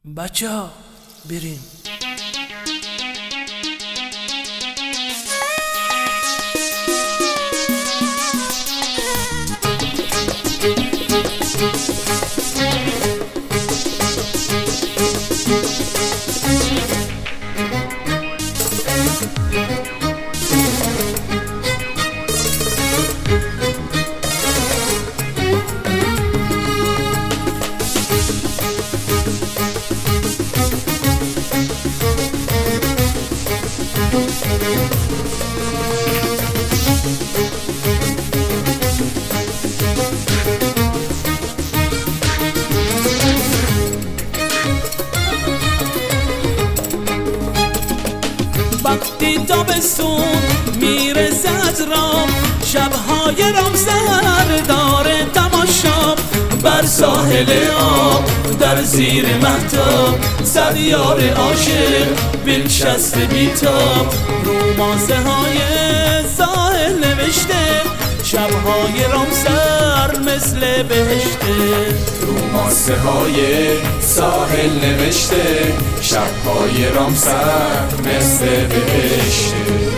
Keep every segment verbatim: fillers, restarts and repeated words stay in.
بچه ها بریم. وقتی تابستون میرسه از رام، شبهای رامسر داره تماشا. بر ساحل آب در زیر مهتاب، صد یار عاشق بنشسته بیتاب. رو ماسه های ساحل نوشته، شبهای رامسر مثل بهشته. رو ماسه های ساحل نوشته، شبهای رامسر مثل بهشته.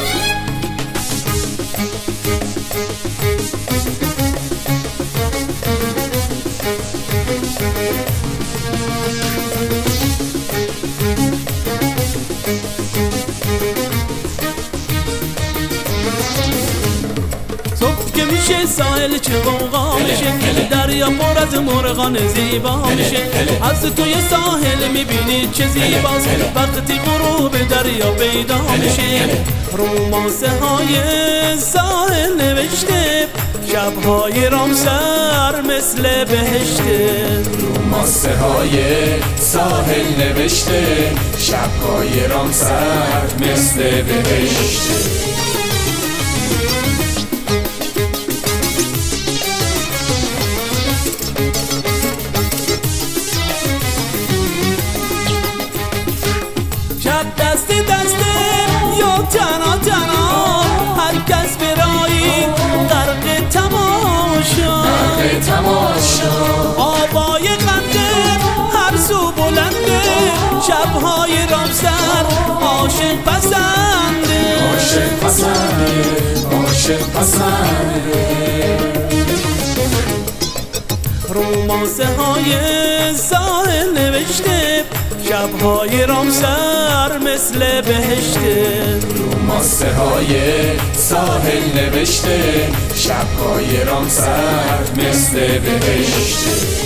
صبح که میشه ساحل چه غوغا میشه، دریا پر از مرغان زیبا میشه. از توی ساحل میبینی چه زیباست، وقتی غروب دریا پیدا میشه. رو ماسه های ساحل نوشته، شبهای رامسر مثل بهشته. رو ماسه های ساحل نوشته، شبهای رامسر مثل بهشته. شب دست دسته یا تنها تنها، هر کس برایی غرق تماشا. غرق تماشا آوای خنده هر سو بلنده، شبهای رامسر عاشق پسنده. عاشق پسنده، عاشق پسنده. رو ماسه های ساحل نوشته، شبهای رامسر مثل بهشته. رو ماسه های ساحل نوشته، شبهای رامسر مثل بهشته.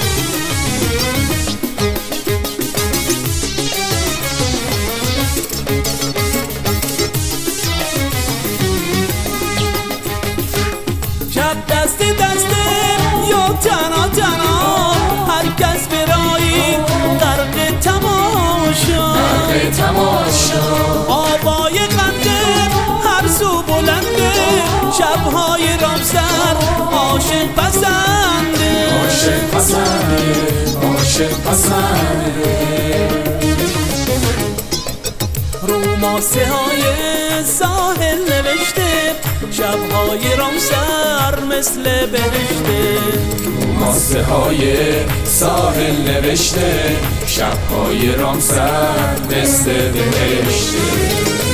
شب دست دسته یا تنها تنها، هر کس برایی غرق تماشا. غرق تماشا آوای خنده هر سو بلنده، شبهای رامسر عاشق پسنده. عاشق پسنده، عاشق پسنده. رو ماسه های ساحل نوشته، شبهای رامسر مثل بهشته. رو ماسه های ساحل نوشته، شبهای رامسر مثل بهشته.